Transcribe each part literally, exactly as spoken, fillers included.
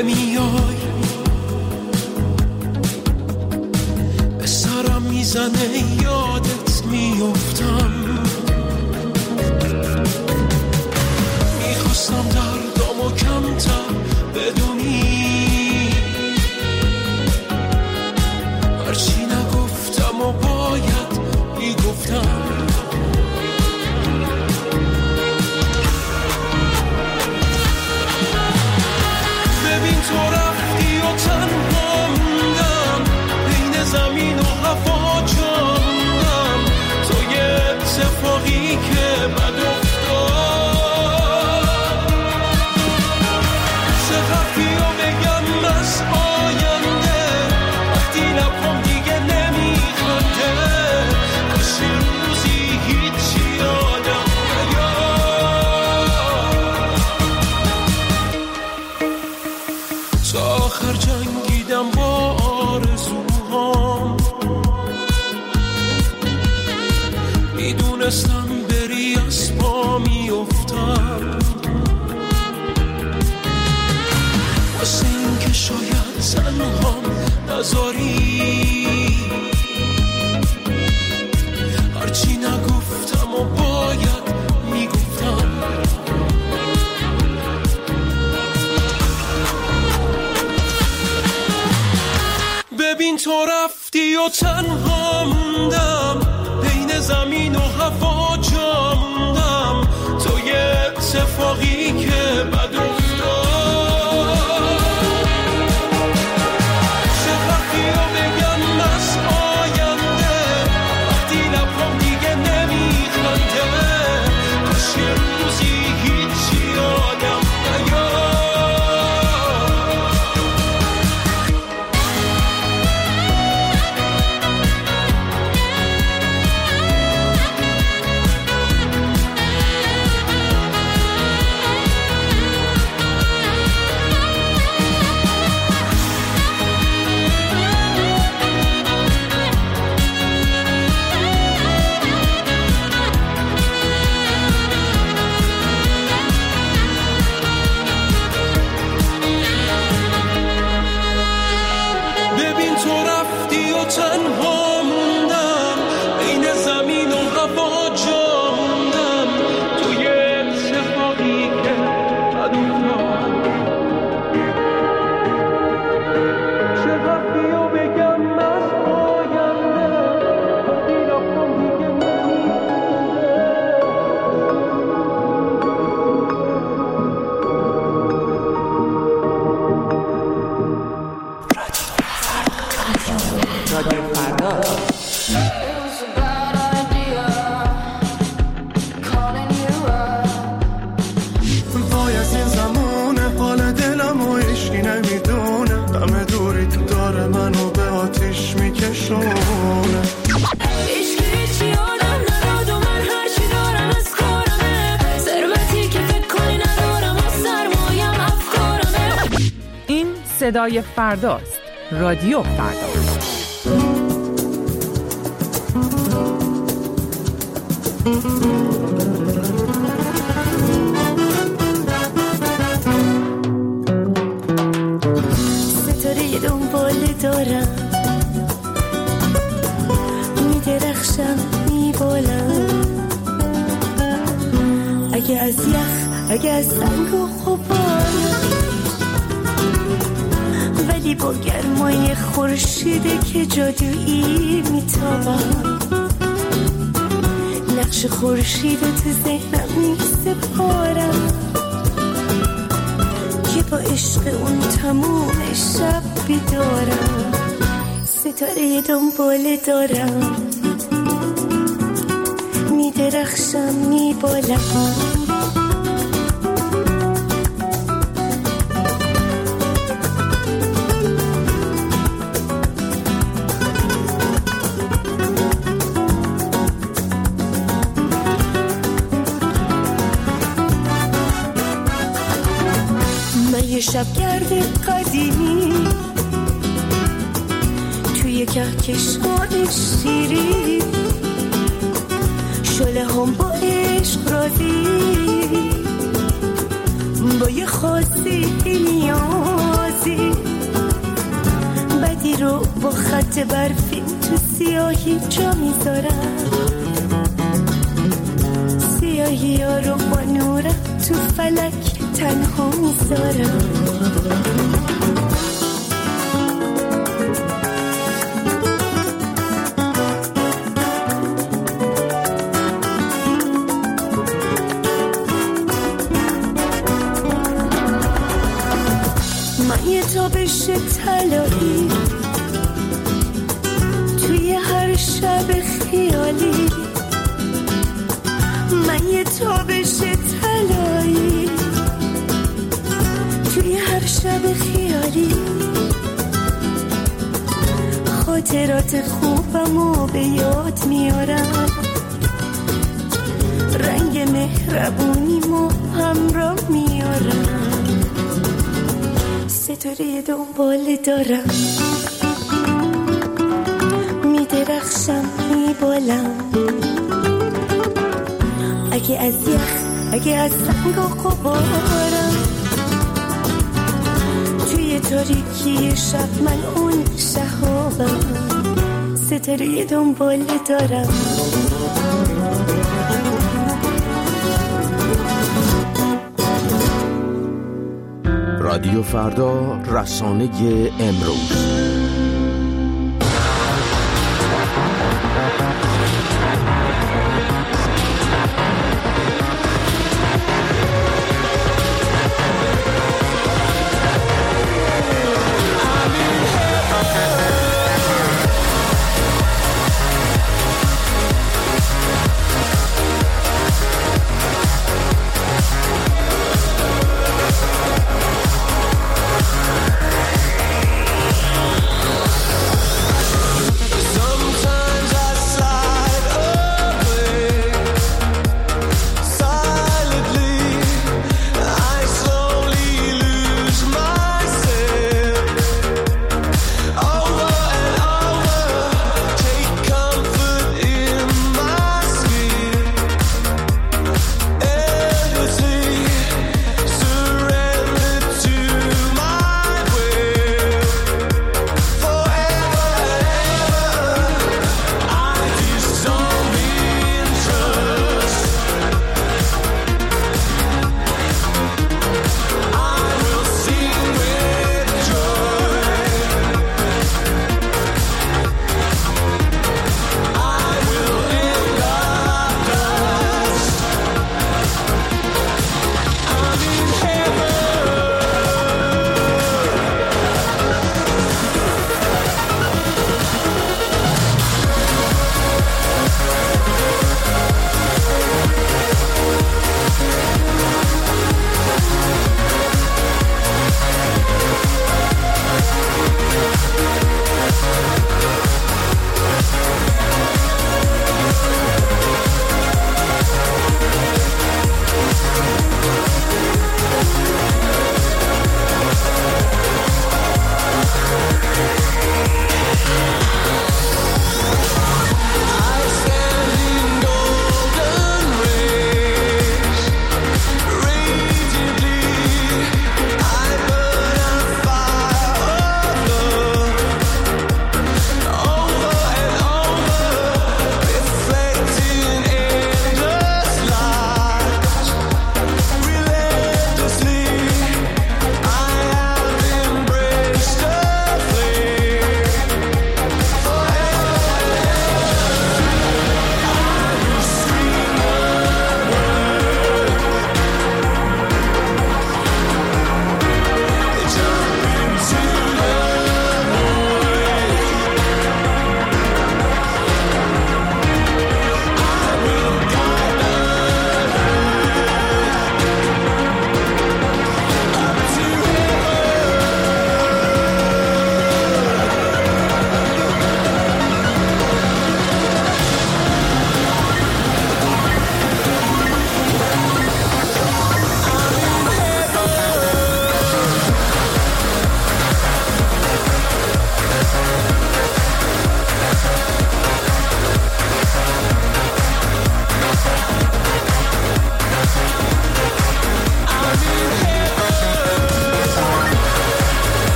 نمیای، به سرم میزنه یادت میافتم. میخواستم دردامو کمتر بدونی، هرچی نگفتم و باید میگفتم. ببین تو رفتی و تنها موندم، بین زمین و هوا جاندم. تو یه اتفاقی که بد افتاد، چقدری رو بگم از آینده وقتی لبم دیگه نمیخنده. کاش روزی هیچی یادم تا آخر جنگیدم با آرزوهام، میدونستم بری از پا میافتم. واسه این که شاید تنهام نذاری، هرچی نگفتم و باید میگفتم. ببین تو رفتی و تنها موندم، بین زمین و هوا جا موندم. تو یه اتفاقی که بد افتاد، چقدری رو بگم از آینده وقتی لبم دیگه نمیخنده. کاش یه روزی هیچی یادم نیاد. تنها موندم، بین زمین و هوا جا موندم. تو یه اتفاقی که بد افتاد، چقدری رو بگم از آینده وقتی لبم دیگه نمیخنده. رادیو فردا. وای از این زمونه حال دلم و عشقی نمیدونه، همه دوری تو داره منو به آتیش میکشونه. عشقی چی آدم نداد و من هرچی دارم از کارمه، ثروتی که فکر کنی ندارم و سرمایم افکارمه. این صدای فرداست. رادیو فردا. ستاره دنبال دارم، میدرخشم میبالم. اگه از یخ، اگه از سنگ و غبارم، ولی با گرمای خورشیده که جادویی میتابم. نقش خورشید تو ذهنم میسپارم که با عشق اون تموم شب بیدارم. ستاره دنبال دارم، میدرخشم میبالم. شبگرد قدیمی توی کهکشان شیری، شله هم با عشق رازی، با یه خاصی نیاز رو با خط برفی تو سیاهی جا میذارم، سیاهی ها رو با نورم تو فلک تنها میذارم. من یه تابش طلایی توی هر شب خیالی، من یه تابش طلایی توی هر شب خیالی، خاطرات خوبمو به یاد میارم، رنگ مهربونیمو همراه میارم، ستاره دنبال دارم، میدرخشم میبالم، اگه از یخ اگه از سنگ و غبارم، توی تاریکی شب من اون شهابم، ستاره دنبال دارم. رادیو فردا، رسانه امروز.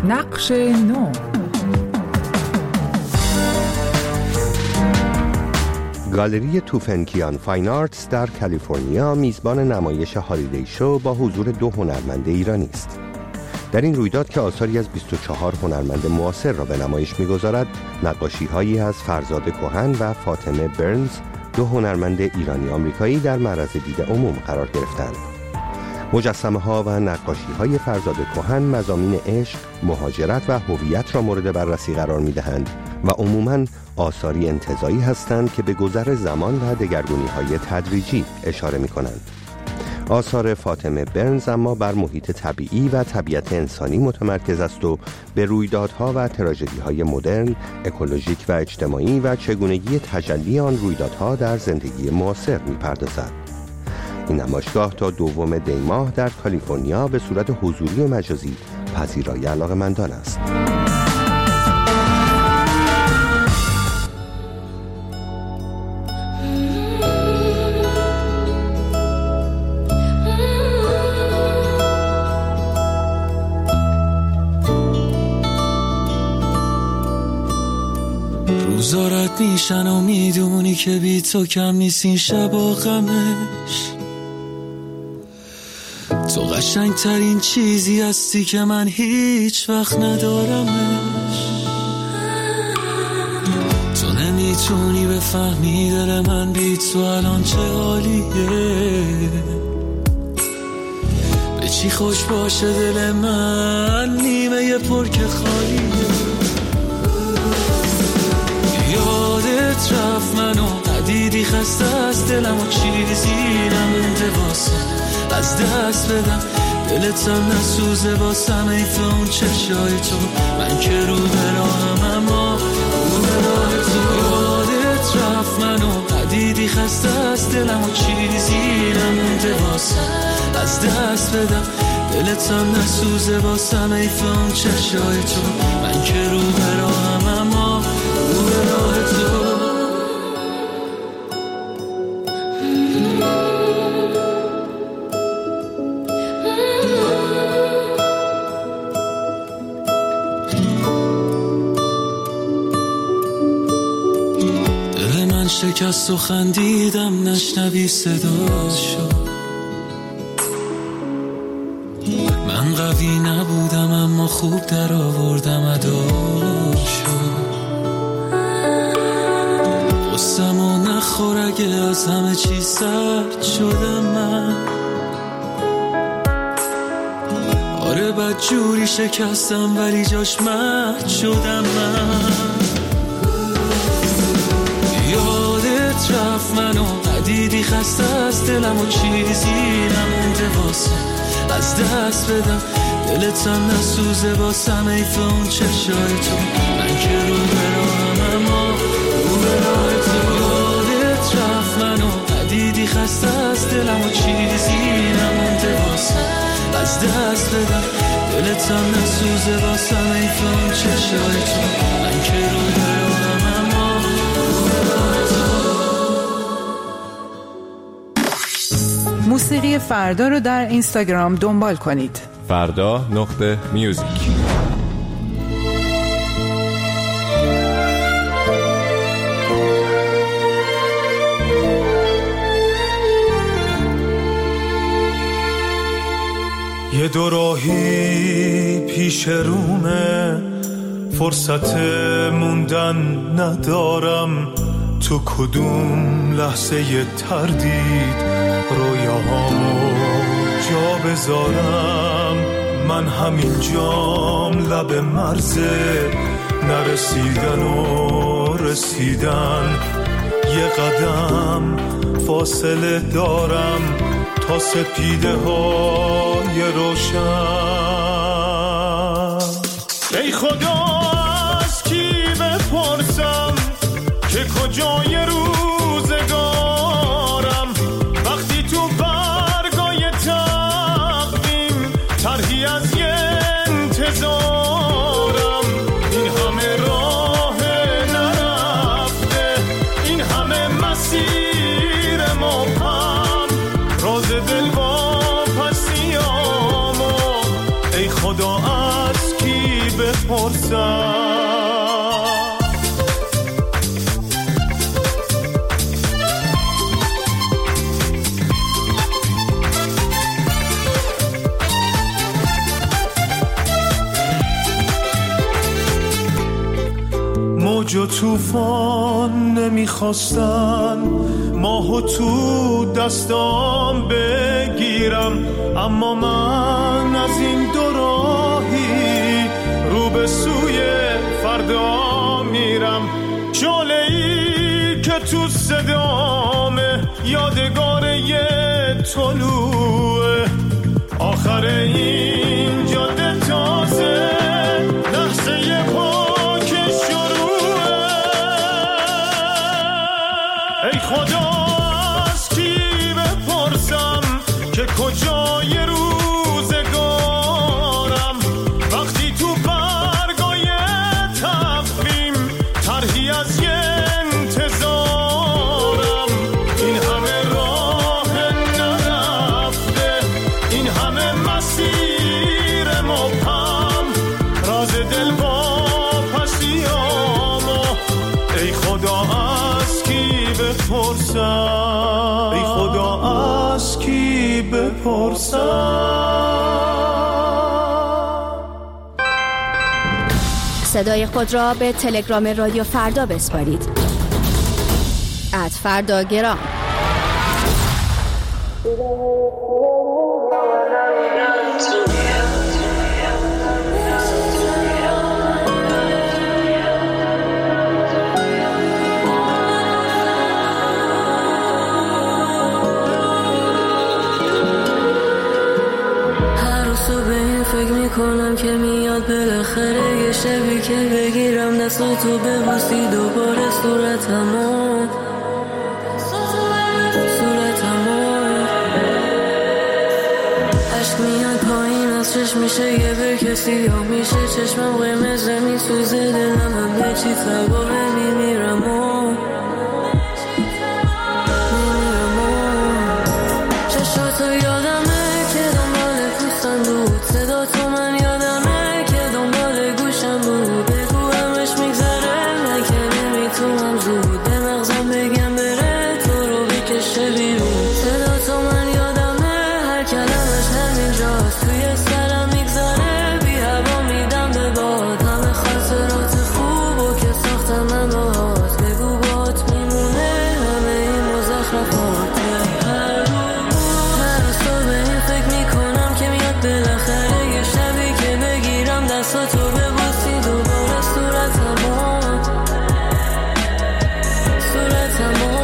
نقش نو. گالری توفنکیان فاین آرتس در کالیفرنیا میزبان نمایش هالیدی شو با حضور دو هنرمند ایرانی است. در این رویداد که آثاری از بیست و چهار هنرمند معاصر را به نمایش می‌گذارد، نقاشی‌هایی از فرزاد کهن و فاطمه برنز، دو هنرمند ایرانی آمریکایی، در معرض دید عموم قرار گرفتند. مجسمه‌ها و نقاشی‌های فرزاد کهن مضامین عشق، مهاجرت و هویت را مورد بررسی قرار می‌دهند و عموماً آثاری انتزاعی هستند که به گذر زمان و دگرگونی‌های تدریجی اشاره می‌کنند. آثار فاطمه برنز اما بر محیط طبیعی و طبیعت انسانی متمرکز است و به رویدادها و تراژدی‌های مدرن، اکولوژیک و اجتماعی و چگونگی تجلی آن رویدادها در زندگی معاصر می‌پردازد. این نمایشگاه تا دوم دی ماه در کالیفرنیا به صورت حضوری و مجازی پذیرای علاقه‌مندان است. روزارت میشن و میدونی که بی تو کم نیست این شب و غمش. تو قشنگ ترین چیزی هستی که من هیچ وقت ندارمش. تو نمیتونی بفهمی دل من بی تو الان چه حالیه. به چی خوش باشه دل من نیمه یه پر که خالیه. یادت رفت منو ندیدی خسته از دلم و چیزی نمونده واسه از دست بدم. دلت هم نسوزه واسم ایف اون چشای تو. من که رو براهم اما رو برای تو. یادت رفت منو ندیدی خسته از دلم و چیزی نمونده واسه از دست بدم. دلت هم نسوزه واسم ایف اون چشای تو. من که رو براهم اما رو برای تو. شکست و خندیدم نشنوی صداشو. من قوی نبودم اما خوب در آوردم اداشو. قصم و نخور اگه از همه چی سرد شدم من. آره بد جوری شکستم ولی جاش مهد شدم من. یادت رفت منو ندیدی خسته از دلم و چیزی نمونده واسه از دست بدم. دلت هم نسوزه واسم ایف اون چشای تو. من که رو براهم اما رو برای تو. یادت رفت منو ندیدی خسته از دلم و چیزی نمونده واسه از دست بدم. دلت هم نسوزه واسم ایف اون چشای تو. من که رو براهم اما رو برای تو. موسیقی فردا رو در اینستاگرام دنبال کنید. فردا نقطه میوزیک. یه دو راهی پیش رومه، فرصت موندن ندارم. تو کدوم لحظه ی تردید رویاهامو جا بذارم. من همین جام لب مرزه، نرسیدن و رسیدن. یه قدم فاصله دارم تا سپیده های روشن. ای خدا از کی بپرسم که کجای روزگارم، وقتی تو برگای تقویم طرحی از یه انتظارم. این همه راه نرفته، این همه مسیر مبهم، راز دل با پسیامو ای خدا از کی بپرسم. موج و طوفان نمیخواستن ماهو تو دستام بگیرم، اما من از این دو راهی رو به سوی فردا میرم. شعله‌ای که تو صدامه یادگار یه طلوعه، آخر این جاده تازه لحظه پاک شروعه. ای خدا از کی بپرسم که کجای روزگارم، وقتی تو برگای تقویم طرحی از یه انتظارم. این همه راه نرفته، این همه مسیر مبهم، راز دل واپسیامو ای خدا از کی بپرسم، ای خدا از کی بپرسم. صدای خود را به تلگرام رادیو فردا بسپارید. ات فردا گرام. کنم که میاد بالاخره یه شبی که بگیرم دستاتو ببوسی دوباره صورتمو صورتمو عشق میاد پایین از چشم میشه یه به کسی یا میشه چشمم قرمز میسوزه دلم همه چی تباه میمیرم و چشاتو یادمه که دنبال پوستم بود، صدا تو من یادمه که دنبال گوشم بود. بگو همش میگذره من که نمیتونم زود به مغزم بگم بره تو رو بکشه بیرون. صدا تو من یادمه هر کلمش همینجاست توی سرم میگذره، بی هوا میدم به باد همه خاطرات خوب و که ساختم من باهات. بگو بات میمونه همه این مزخرفات. بالاخره یه شبی که بگیرم دستاتو ببوسی دوباره صورتمو صورتمو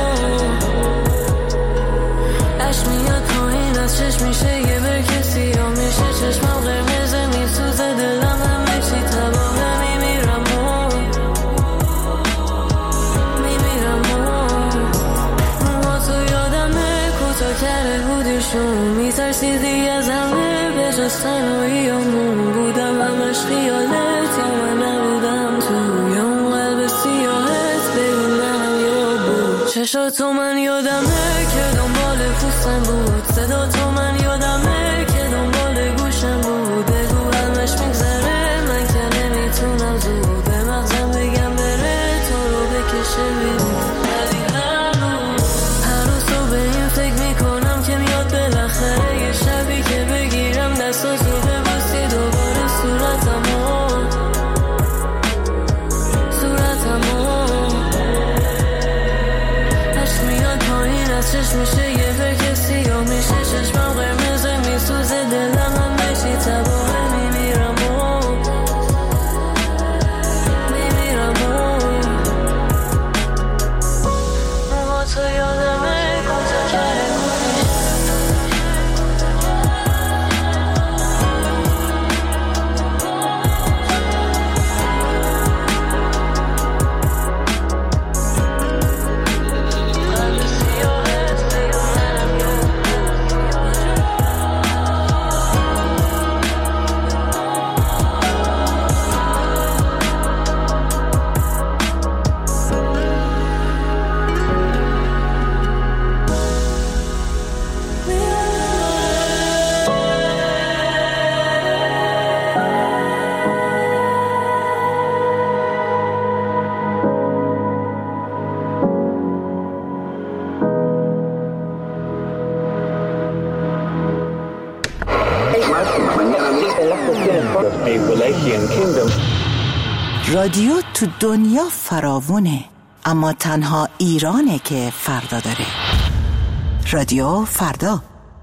عشق میاد پایین از چشم میشه یه بر کسی یا میشه چشمم قرمزه میسوزه دلم همه چی تباهه میمیرم و میمیرم و موهاتو یادمه کوتاه کرده بودیشون میترسیدی از همه جز تنهاییامون بودم همش خیالت یا من نبودم تو یا اون قلب سیاهت بگو منم یا بود. چشاتو من یادمه که دنبال پوستم بود، صدا تو من یادمه که دنبال گوشم بود. بگو همش میگذره من که نمیتونم زود به مغزم بگم بره تو رو بکشه بیرون. هر روز تو به این فکر میکنم که میاد بالاخره یه شبی که بگیرم دستاتو ببوسی دوباره صورتمو صورتمو عشق میاد پایین از چشم میشه یه بر کسی یا رادیو تو دنیا فراوونه، اما تنها ایرانه که فردا داره. رادیو فردا.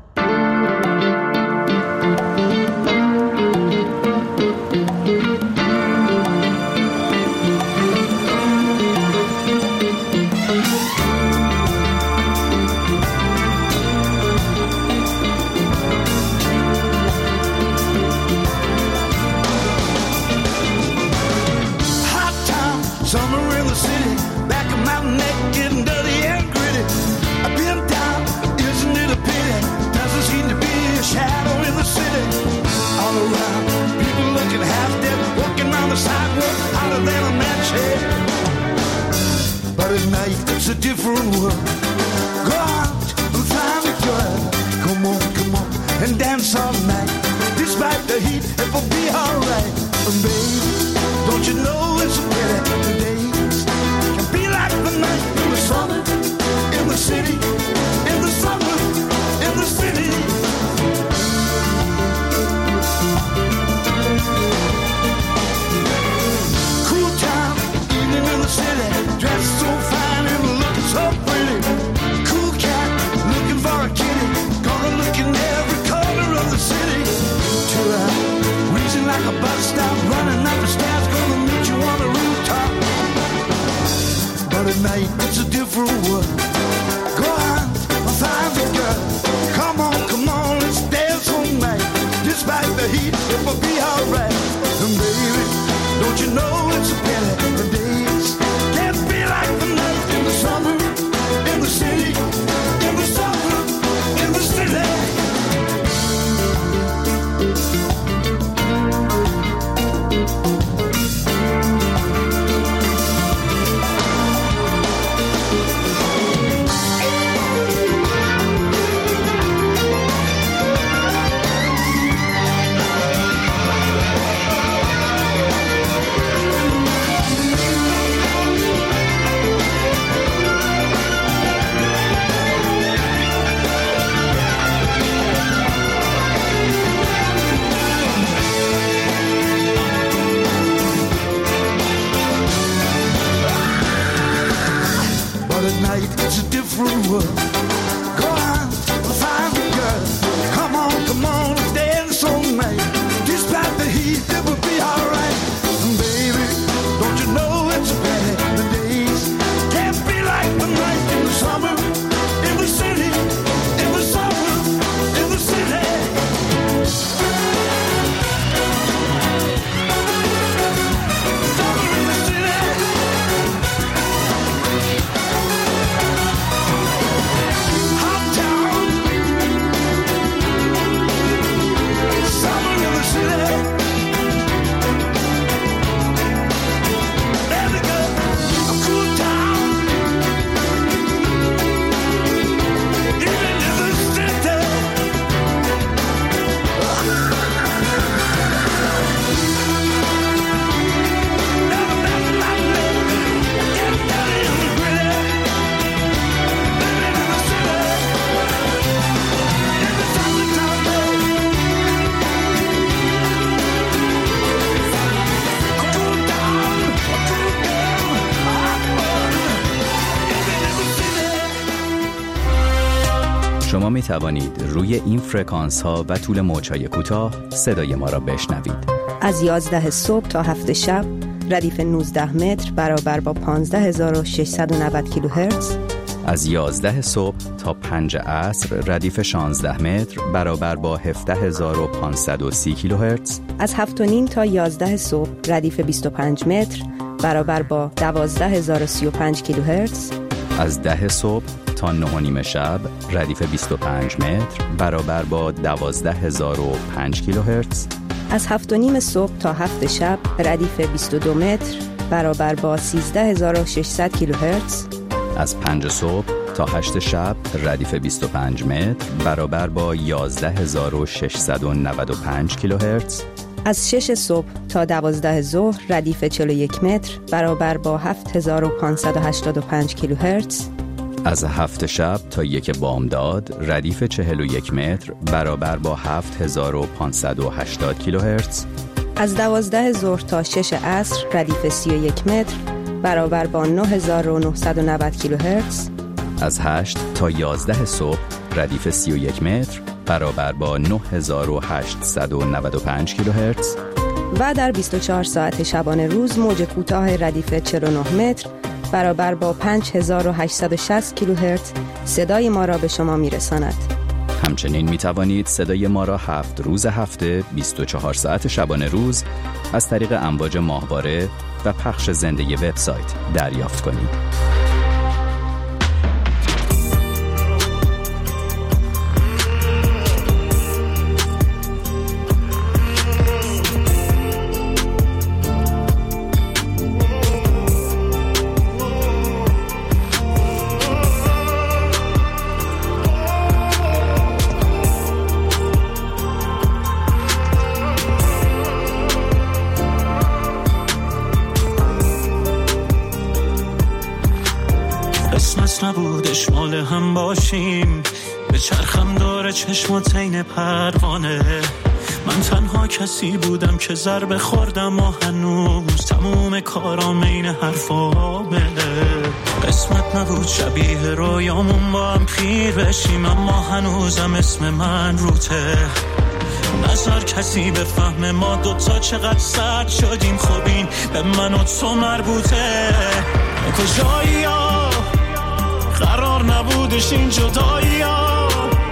But at night it's a different world. Go out and find a girl. Come on, come on, and dance all night. Despite the heat, it will be alright. And baby, don't you know it's a pity the days can be like the night in the summer, in the city, in the summer, in the city. Cool town, evening in the city, dressed so fine and looking so pretty. Cool cat, looking for a kitty, gonna look in every corner of the city. Till I'm wheezing like a bus stop, running up the stairs, gonna meet you on the rooftop. But at night it's a different world. Go out and find the girl. Come on, come on, let's dance all night. Despite the heat, it will be alright. And baby, don't you know it's a pity the days can't be like the night in the summer, in the city, in the summer, in the city. It's a different world. Go out and find a girl. Come on, come on, let's dance all night. Despite the heat, it will be alright. And baby, don't you know it's a pity the days can't be like the night in the summer, in the city, in the summer, in the city. Summer in the city. شما می توانید روی این فرکانس ها و طول موج‌های کوتاه صدای ما را بشنوید. از یازده صبح تا هفت شب ردیف نوزده متر برابر با پانزده هزار و ششصد و نود کیلوهرتز. از یازده صبح تا پنج عصر ردیف شانزده متر برابر با هفده هزار و پانصد و سی کیلوهرتز. از هفت و نیم تا یازده صبح ردیف بیست و پنج متر برابر با دوازده هزار و سی و پنج کیلوهرتز. از ده صبح تا نه و نیم شب ردیف بیست و پنج متر برابر با دوازده هزار و پنج کیلوهرتز. از هفت و نیم صبح تا هفت شب ردیف بیست و دو متر برابر با سیزده هزار و ششصد کیلوهرتز. از پنج صبح تا هشت شب ردیف بیست و پنج متر برابر با یازده هزار و ششصد و نود و پنج کیلوهرتز. از شش صبح تا دوازده ظهر ردیف چهل و یک متر برابر با هفت هزار و پانصد و هشتاد و پنج کیلوهرتز. از هفت شب تا یک بامداد ردیف چهل و یک متر برابر با هفت هزار و پانصد و هشتاد کیلوهرتز. از دوازده ظهر تا شش عصر ردیف سی و یک متر برابر با نه هزار و نهصد و نود کیلوهرتز. از هشت تا یازده صبح ردیف سی و یک متر برابر با نه هزار و هشتصد و نود و پنج کیلوهرتز. و در بیست و چهار ساعت شبانه روز موج کوتاه ردیف چهل و نه متر برابر با پنج هزار و هشتصد و شصت کیلوهرتز صدای ما را به شما میرساند. همچنین می توانید صدای ما را هفت روز هفته بیست و چهار ساعت شبانه روز از طریق امواج ماهواره و پخش زنده وبسایت دریافت کنید. قسمت نبودش مال هم باشیم، به چرخم داره چشمات عین پروانه. من تنها کسی بودم که ضربه خوردم و هنوز تموم کارام عین حرفا بله. قسمت نبود شبیه رویامون با هم پیر بشیم، اما هنوزم اسم من روته. نظر کسی به فهم ما دوتا چقدر سرد شدیم، خب این به من و تو مربوطه. کجایی ها قرار نبودش این جدایی ها،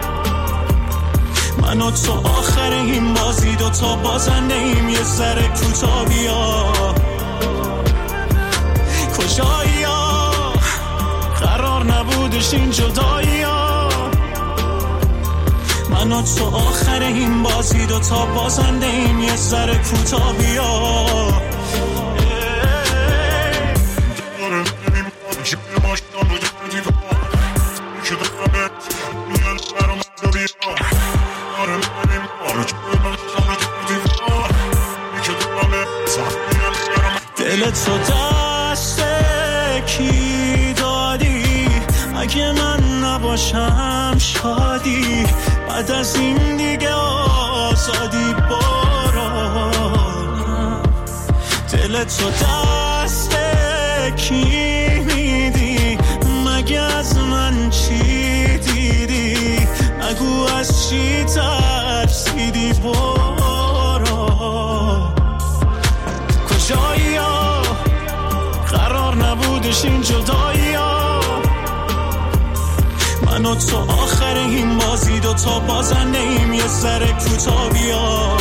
من و تو آخر این بازی دوتا بازنده ایم، یه ذره کوتا بیا. کجایی ها قرار نبودش این جدایی ها، من و تو آخر این بازی دوتا بازنده ایم، یه ذره کوتا بیا. دلت رو دست کی دادی؟ اگه من نباشم شادی، بعد از این دیگه آزادی برو. دلت رو دست کی میدی؟ مگه از من چی دیدی؟ نگو از چی ترسیدی برو. کجایی ها قرار نبودش این جدایی ها، من و تو آخر این بازی دوتا بازنده ایم، یه ذره کوتا بیا.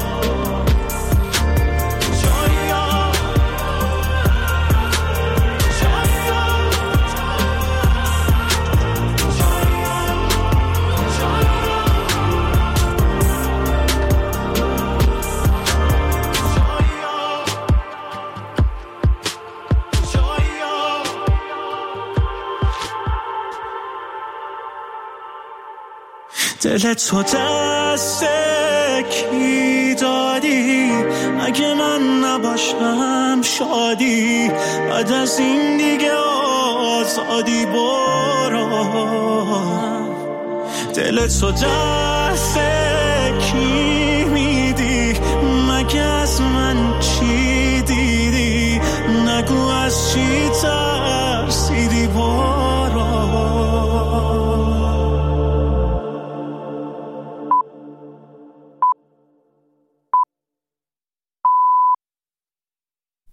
دلت تو دست کی دادی؟ اگه من نباشم شادی، بعد از این دیگه آزادی برو. دلت تو دست